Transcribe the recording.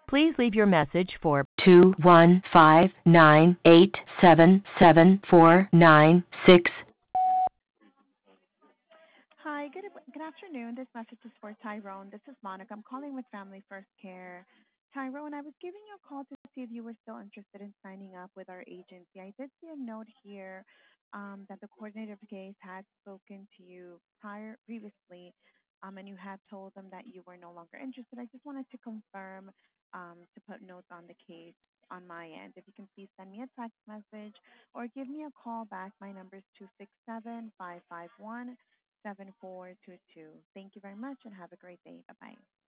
Please leave your message for 21598774966. Hi, good afternoon. This message is for Tyrone. This is Monica. I'm calling with Family First Care. Tyrone, I was giving you a call to see if you were still interested in signing up with our agency. I did see a note here that the coordinator of the case had spoken to you previously, and you had told them that you were no longer interested. I just wanted to confirm to put notes on the case on my end. If you can please send me a text message or give me a call back. My number is 267-551-7422. Thank you very much and have a great day. Bye-bye.